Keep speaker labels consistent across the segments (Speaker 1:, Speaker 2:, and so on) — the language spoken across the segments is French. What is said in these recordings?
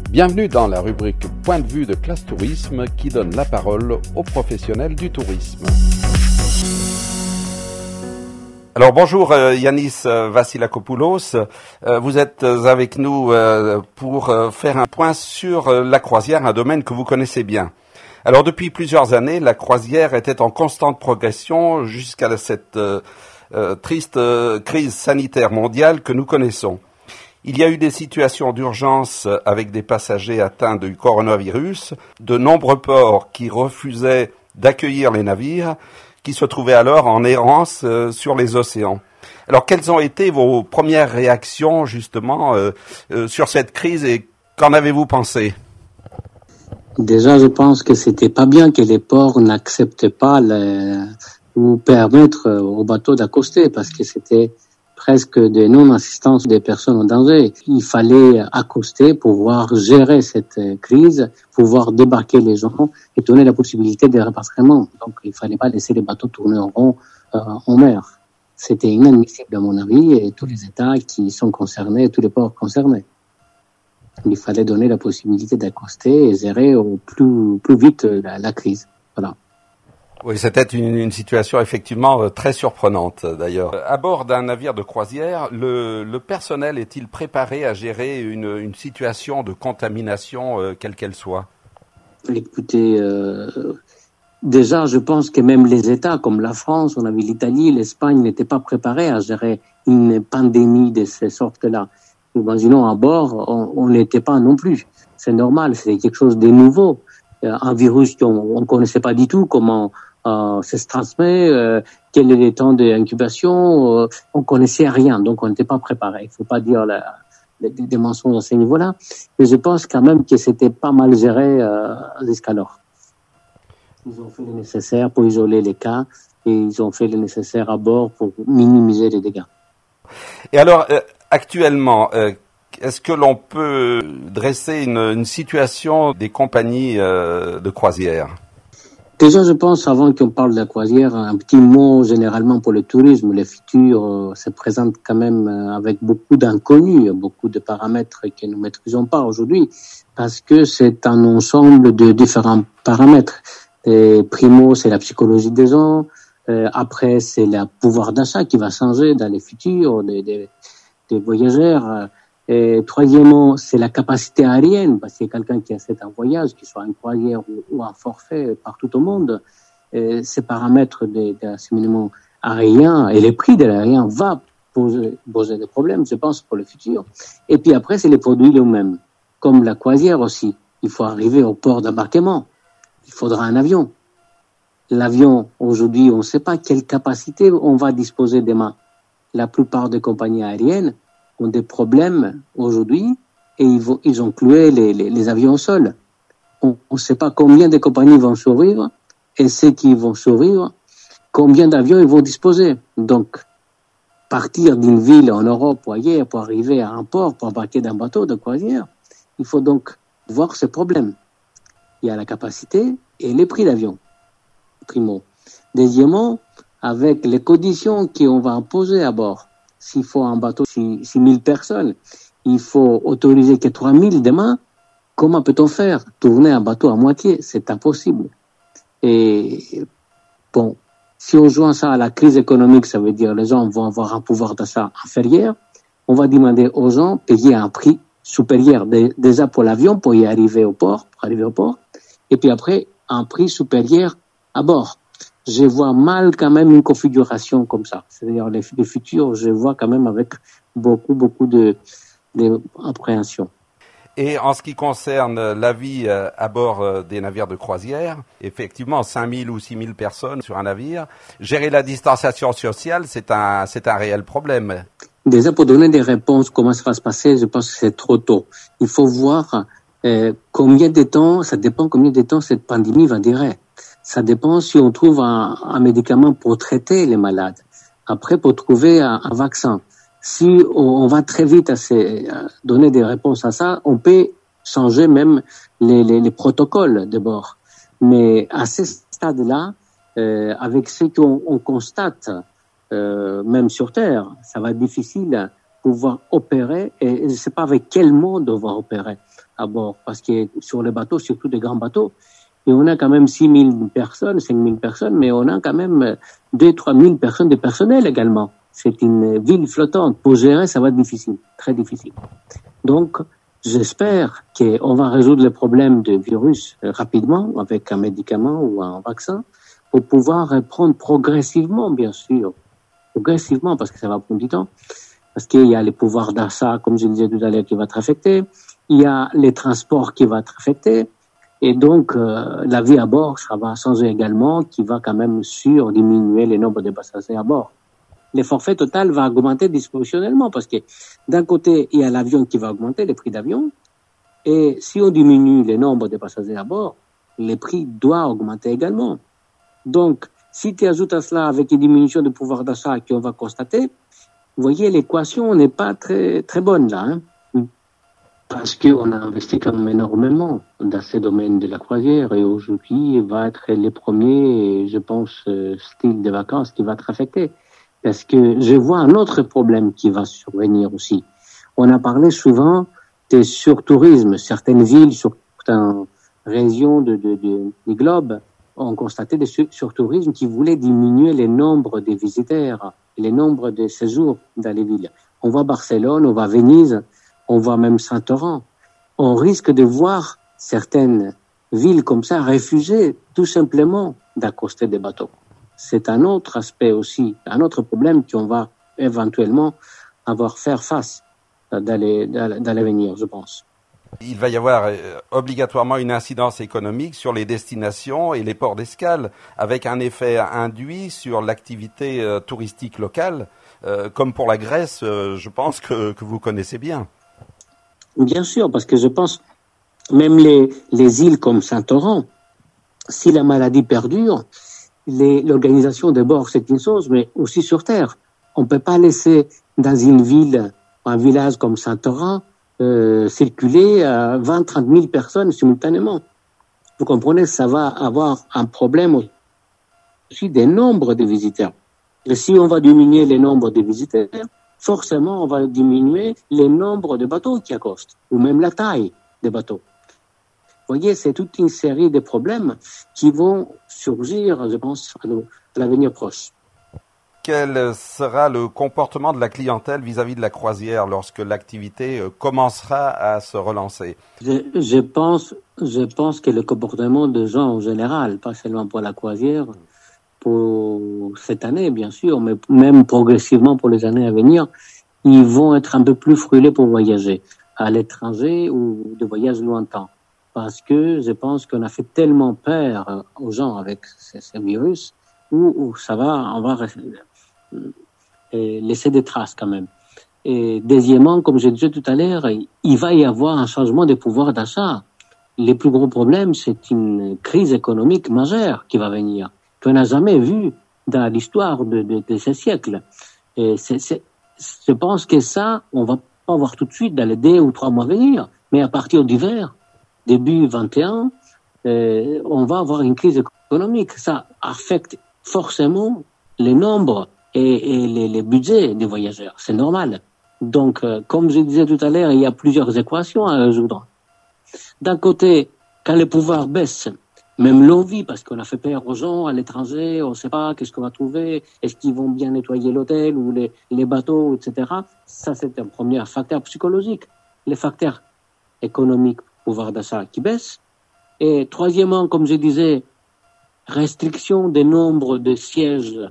Speaker 1: Bienvenue dans la rubrique Point de vue de Classe Tourisme qui donne la parole aux professionnels du tourisme. Alors bonjour Yanis Vassilakopoulos, vous êtes avec nous pour faire un point sur la croisière, un domaine que vous connaissez bien. Alors depuis plusieurs années, la croisière était en constante progression jusqu'à cette triste crise sanitaire mondiale que nous connaissons. Il y a eu des situations d'urgence avec des passagers atteints du coronavirus, de nombreux ports qui refusaient d'accueillir les navires, qui se trouvaient alors en errance sur les océans. Alors, quelles ont été vos premières réactions, justement, sur cette crise et qu'en avez-vous pensé?
Speaker 2: Déjà, je pense que c'était pas bien que les ports n'acceptent pas ou permettre aux bateaux d'accoster parce que c'était presque de non-assistance des personnes en danger. Il fallait accoster, pouvoir gérer cette crise, pouvoir débarquer les gens et donner la possibilité de rapatriement. Donc, il fallait pas laisser les bateaux tourner en rond en mer. C'était inadmissible à mon avis et tous les États qui sont concernés, tous les ports concernés. Il fallait donner la possibilité d'accoster et gérer au plus vite la crise. Voilà.
Speaker 1: Oui, c'était une situation effectivement très surprenante d'ailleurs. À bord d'un navire de croisière, le personnel est-il préparé à gérer une situation de contamination quelle qu'elle soit?
Speaker 2: Écoutez, déjà je pense que même les États comme la France, on avait l'Italie, l'Espagne n'étaient pas préparés à gérer une pandémie de ces sortes-là. Imaginons à bord, on n'était pas non plus. C'est normal, c'est quelque chose de nouveau. Un virus qu'on ne connaissait pas du tout, comment ça se transmet, quel est le temps d'incubation, on connaissait rien, donc on n'était pas préparé. Il faut pas dire des mensonges à ce niveau-là, mais je pense quand même que c'était pas mal géré jusqu'alors. Ils ont fait le nécessaire pour isoler les cas et ils ont fait le nécessaire à bord pour minimiser les dégâts.
Speaker 1: Et alors, actuellement, est-ce que l'on peut dresser une situation des compagnies de croisière?
Speaker 2: Déjà, je pense, avant qu'on parle de la croisière, un petit mot généralement pour le tourisme. Le futur se présente quand même avec beaucoup d'inconnus, beaucoup de paramètres que nous ne maîtrisons pas aujourd'hui, parce que c'est un ensemble de différents paramètres. Et primo, c'est la psychologie des gens. Après, c'est le pouvoir d'achat qui va changer dans le futur des voyageurs. Et troisièmement, c'est la capacité aérienne, parce que quelqu'un qui achète un voyage, qu'il soit une croisière ou un forfait partout au monde, ces paramètres d'acheminement aérien et les prix de l'aérien va poser des problèmes, je pense, pour le futur. Et puis après, c'est les produits eux-mêmes, comme la croisière aussi. Il faut arriver au port d'embarquement. Il faudra un avion. L'avion, aujourd'hui, on ne sait pas quelle capacité on va disposer demain. La plupart des compagnies aériennes ont des problèmes aujourd'hui et ils ont cloué les avions au sol. On ne sait pas combien de compagnies vont survivre et ceux qui vont survivre, combien d'avions ils vont disposer. Donc, partir d'une ville en Europe ou ailleurs pour arriver à un port, pour embarquer d'un bateau de croisière, il faut donc voir ce problème. Il y a la capacité et les prix d'avion, primo. Deuxièmement, avec les conditions qu'on va imposer à bord. S'il faut un bateau 6 000 personnes, il faut autoriser que 3 000 demain. Comment peut-on faire? Tourner un bateau à moitié, c'est impossible. Et bon, si on joint ça à la crise économique, ça veut dire les gens vont avoir un pouvoir d'achat inférieur. On va demander aux gens de payer un prix supérieur déjà pour l'avion pour y arriver au port, et puis après un prix supérieur à bord. Je vois mal quand même une configuration comme ça. C'est-à-dire le futur, je vois quand même avec beaucoup d'appréhension.
Speaker 1: Et en ce qui concerne la vie à bord des navires de croisière, effectivement, 5 000 ou 6 000 personnes sur un navire, gérer la distanciation sociale, c'est un réel problème.
Speaker 2: Déjà, pour donner des réponses, comment ça va se passer, je pense que c'est trop tôt. Il faut voir combien de temps, ça dépend combien de temps cette pandémie va durer. Ça dépend si on trouve un médicament pour traiter les malades. Après, pour trouver un vaccin. Si on va très vite à donner des réponses à ça, on peut changer même les protocoles de bord. Mais à ce stade-là, avec ce qu'on constate, même sur Terre, ça va être difficile de pouvoir opérer et je ne sais pas avec quel mode on va opérer. à bord, parce que sur les bateaux, surtout des grands bateaux, et on a quand même 6 000 personnes, 5 000 personnes, mais on a quand même 2 000 à 3 000 personnes de personnel également. C'est une ville flottante. Pour gérer, ça va être difficile, très difficile. Donc, j'espère qu'on va résoudre le problème de virus rapidement avec un médicament ou un vaccin pour pouvoir reprendre progressivement, bien sûr. Progressivement, parce que ça va prendre du temps. Parce qu'il y a les pouvoirs d'achat, comme je disais tout à l'heure, qui va être affecté. Il y a les transports qui vont être affectés. Et donc, la vie à bord, ça va changer également, qui va quand même diminuer le nombre de passagers à bord. Le forfait total va augmenter disproportionnellement parce que d'un côté, il y a l'avion qui va augmenter, les prix d'avion. Et si on diminue le nombre de passagers à bord, les prix doivent augmenter également. Donc, si tu ajoutes à cela avec une diminution du pouvoir d'achat qu'on va constater, vous voyez, l'équation n'est pas très, très bonne là. Parce qu'on a investi quand même énormément dans ce domaine de la croisière et aujourd'hui, il va être les premiers, je pense, styles de vacances qui va être affecté. Parce que je vois un autre problème qui va survenir aussi. On a parlé souvent de surtourisme. Certaines villes, certaines régions du globe ont constaté des surtourismes qui voulaient diminuer le nombre de visiteurs, le nombre de séjours dans les villes. On voit Barcelone, on voit Venise, on voit même Saint-Laurent. On risque de voir certaines villes comme ça refuser tout simplement d'accoster des bateaux. C'est un autre aspect aussi, un autre problème qu'on va éventuellement avoir faire face dans l'avenir, je pense.
Speaker 1: Il va y avoir obligatoirement une incidence économique sur les destinations et les ports d'escale, avec un effet induit sur l'activité touristique locale, comme pour la Grèce, je pense que vous connaissez bien.
Speaker 2: Bien sûr, parce que je pense, même les îles comme Saint-Laurent, si la maladie perdure, l'organisation des bords, c'est une chose, mais aussi sur Terre. On ne peut pas laisser dans une ville, un village comme Saint-Laurent, circuler 20-30 000 personnes simultanément. Vous comprenez, ça va avoir un problème aussi des nombres de visiteurs. Et si on va diminuer les nombres de visiteurs, forcément, on va diminuer les nombres de bateaux qui accostent, ou même la taille des bateaux. Vous voyez, c'est toute une série de problèmes qui vont surgir, je pense, à l'avenir proche.
Speaker 1: Quel sera le comportement de la clientèle vis-à-vis de la croisière lorsque l'activité commencera à se relancer?
Speaker 2: Je pense que le comportement des gens en général, pas seulement pour la croisière, pour cette année, bien sûr, mais même progressivement pour les années à venir, ils vont être un peu plus frileux pour voyager à l'étranger ou de voyages lointains. Parce que je pense qu'on a fait tellement peur aux gens avec ce virus où ça va, on va laisser des traces quand même. Et deuxièmement, comme je disais tout à l'heure, il va y avoir un changement de pouvoir d'achat. Les plus gros problèmes, c'est une crise économique majeure qui va venir, qu'on n'a jamais vue dans l'histoire de ce siècle. Et je pense que ça, on va pas voir tout de suite dans les 2 ou 3 mois à venir, mais à partir d'hiver, début 21, on va avoir une crise économique. Ça affecte forcément les nombres et les budgets des voyageurs. C'est normal. Donc, comme je disais tout à l'heure, il y a plusieurs équations à résoudre. D'un côté, quand les pouvoirs baissent, même l'envie, parce qu'on a fait peur aux gens à l'étranger, on ne sait pas qu'est-ce qu'on va trouver, est-ce qu'ils vont bien nettoyer l'hôtel ou les bateaux, etc. Ça, c'est un premier facteur psychologique. Les facteurs économiques, pouvoir d'achat qui baisse. Et troisièmement, comme je disais, restriction des nombres de sièges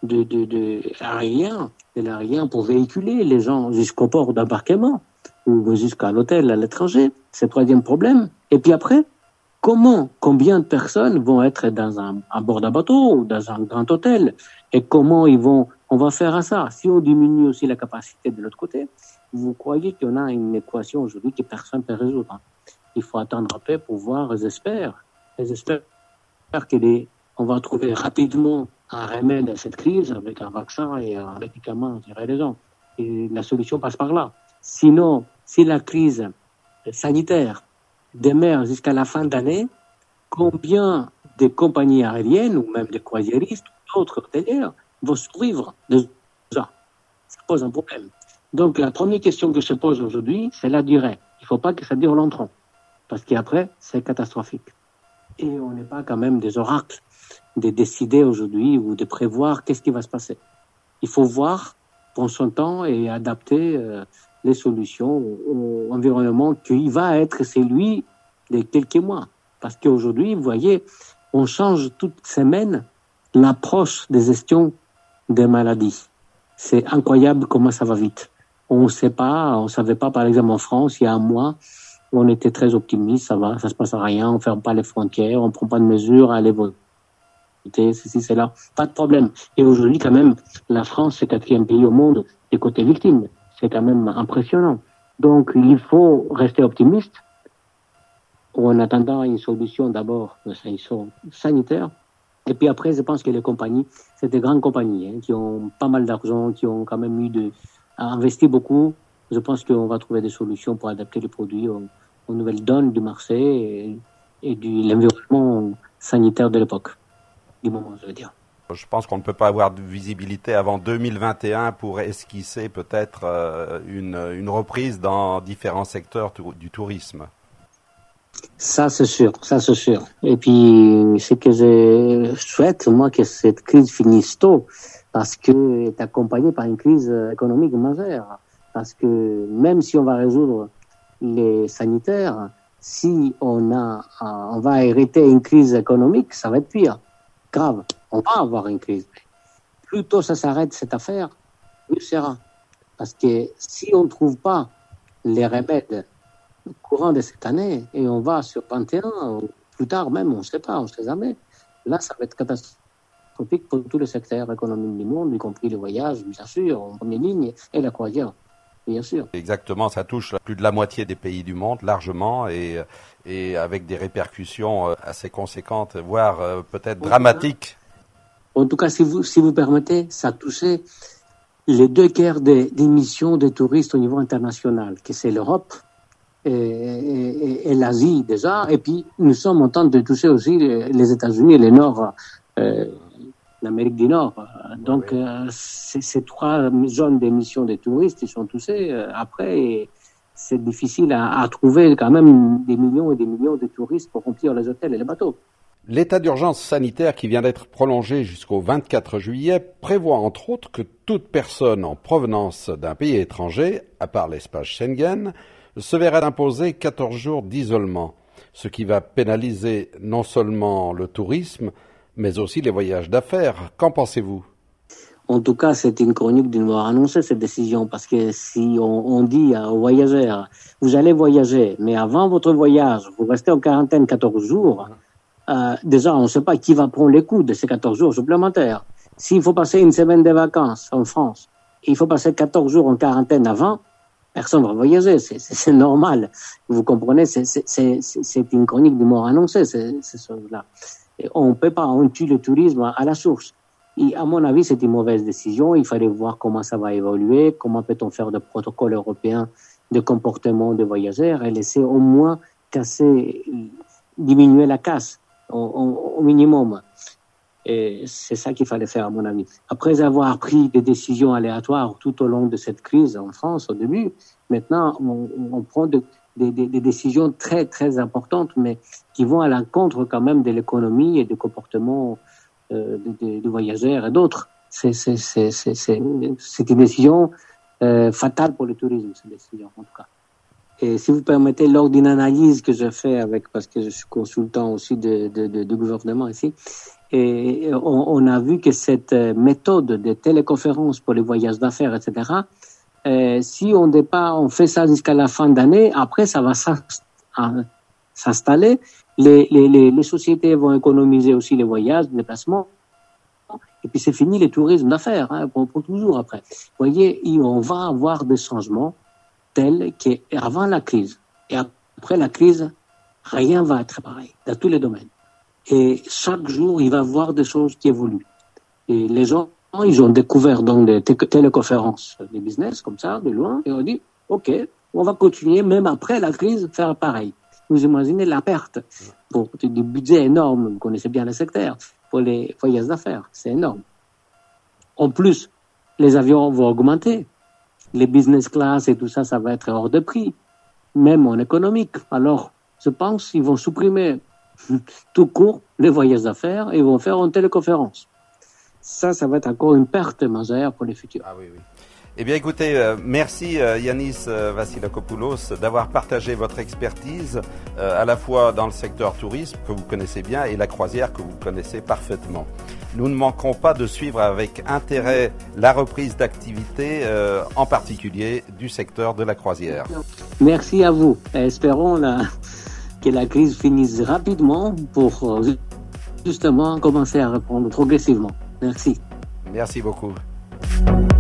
Speaker 2: aériens pour véhiculer les gens jusqu'au port d'embarquement ou jusqu'à l'hôtel à l'étranger. C'est le troisième problème. Et puis après, combien de personnes vont être à bord d'un bateau ou dans un grand hôtel? Et comment on va faire à ça? Si on diminue aussi la capacité de l'autre côté, vous croyez qu'on a une équation aujourd'hui que personne ne peut résoudre? Il faut attendre un peu pour voir, j'espère qu'on va trouver rapidement un remède à cette crise avec un vaccin et un médicament, je dirais les gens. Et la solution passe par là. Sinon, si la crise sanitaire demeure jusqu'à la fin d'année, combien de compagnies aériennes ou même des croisiéristes ou d'autres hôteliers vont survivre déjà? Ça pose un problème. Donc, la première question que se pose aujourd'hui, c'est la durée. Il ne faut pas que ça dure longtemps. Parce qu'après, c'est catastrophique. Et on n'est pas quand même des oracles de décider aujourd'hui ou de prévoir qu'est-ce qui va se passer. Il faut voir, prendre son temps et adapter les solutions au environnement qui va être celui de quelques mois. Parce qu'aujourd'hui, vous voyez, on change toute semaine l'approche de gestion des maladies. C'est incroyable comment ça va vite. On savait pas, par exemple, en France, il y a un mois, on était très optimiste, ça se passe à rien, on ferme pas les frontières, on prend pas de mesures, allez voter, ceci, cela, pas de problème. Et aujourd'hui, quand même, la France, c'est le 4e pays au monde des côtés victimes. C'est quand même impressionnant. Donc, il faut rester optimiste en attendant une solution d'abord, une solution sanitaire. Et puis après, je pense que les compagnies, c'est des grandes compagnies qui ont pas mal d'argent, qui ont quand même investi beaucoup. Je pense qu'on va trouver des solutions pour adapter les produits aux nouvelles donnes du marché et de l'environnement sanitaire de l'époque, du moment, je veux dire.
Speaker 1: Je pense qu'on ne peut pas avoir de visibilité avant 2021 pour esquisser peut-être une reprise dans différents secteurs du tourisme.
Speaker 2: Ça, c'est sûr, ça, c'est sûr. Et puis, ce que je souhaite, moi, que cette crise finisse tôt, parce qu'elle est accompagnée par une crise économique majeure. Parce que même si on va résoudre les sanitaires, si on va hériter une crise économique, ça va être pire. Grave. On va avoir une crise. Plus tôt ça s'arrête, cette affaire, mieux sera. Parce que si on ne trouve pas les remèdes au courant de cette année, et on va sur 21, ou plus tard même, on ne sait pas, on ne sait jamais, là, ça va être catastrophique pour tous les secteurs économiques du monde, y compris les voyages, bien sûr, en première ligne, et la croisière, bien sûr.
Speaker 1: Exactement, ça touche plus de la moitié des pays du monde, largement, et avec des répercussions assez conséquentes, voire peut-être dramatiques.
Speaker 2: En tout cas, si vous permettez, ça touchait les 2/3 des missions des touristes au niveau international, que c'est l'Europe et l'Asie déjà, et puis nous sommes en train de toucher aussi les États-Unis et le Nord, l'Amérique du Nord. Donc, ces 3 zones d'émissions des touristes, ils sont touchés. Après, c'est difficile à trouver quand même des millions et des millions de touristes pour remplir les hôtels et les bateaux.
Speaker 1: L'état d'urgence sanitaire qui vient d'être prolongé jusqu'au 24 juillet prévoit entre autres que toute personne en provenance d'un pays étranger, à part l'espace Schengen, se verra imposer 14 jours d'isolement, ce qui va pénaliser non seulement le tourisme, mais aussi les voyages d'affaires. Qu'en pensez-vous ?
Speaker 2: En tout cas, c'est une chronique de nous annoncer cette décision, parce que si on dit aux voyageurs, vous allez voyager, mais avant votre voyage, vous restez en quarantaine 14 jours, déjà, on ne sait pas qui va prendre les coûts de ces 14 jours supplémentaires. S'il faut passer une semaine de vacances en France, et il faut passer 14 jours en quarantaine avant, personne ne va voyager, c'est normal. Vous comprenez, c'est une chronique de mort annoncée, ces choses-là. Et on peut pas, on tue le tourisme à la source. Et à mon avis, c'est une mauvaise décision. Il fallait voir comment ça va évoluer, comment peut-on faire des protocoles européens de comportement des voyageurs et laisser au moins diminuer la casse au minimum. Et c'est ça qu'il fallait faire, à mon avis. Après avoir pris des décisions aléatoires tout au long de cette crise en France, au début, maintenant, on prend des décisions très, très importantes, mais qui vont à l'encontre quand même de l'économie et du comportement des voyageurs et d'autres. C'est une décision fatale pour le tourisme, cette décision, en tout cas. Et si vous permettez, lors d'une analyse que je fais parce que je suis consultant aussi du gouvernement ici, et on a vu que cette méthode de téléconférence pour les voyages d'affaires, etc., si on fait ça jusqu'à la fin d'année, après ça va s'installer, les sociétés vont économiser aussi les voyages, les déplacements, et puis c'est fini les tourismes d'affaires, pour toujours après. Vous voyez, on va avoir des changements tels qu'avant la crise et après la crise, rien va être pareil dans tous les domaines. Et chaque jour, il va y avoir des choses qui évoluent. Et les gens, ils ont découvert dans des téléconférences des business comme ça, de loin, et on dit, OK, on va continuer même après la crise, faire pareil. Vous imaginez la perte pour du budget énorme, vous connaissez bien le secteur, pour les voyages d'affaires, c'est énorme. En plus, les avions vont augmenter. Les business class et tout ça, ça va être hors de prix, même en économique. Alors, je pense qu'ils vont supprimer tout court les voyages d'affaires et ils vont faire une téléconférence. Ça va être encore une perte majeure pour les futurs.
Speaker 1: Ah oui, oui. Eh bien, écoutez, merci Yannis Vassilakopoulos d'avoir partagé votre expertise à la fois dans le secteur tourisme que vous connaissez bien et la croisière que vous connaissez parfaitement. Nous ne manquerons pas de suivre avec intérêt la reprise d'activité, en particulier du secteur de la croisière.
Speaker 2: Merci à vous. Espérons que la crise finisse rapidement pour justement commencer à reprendre progressivement. Merci.
Speaker 1: Merci beaucoup.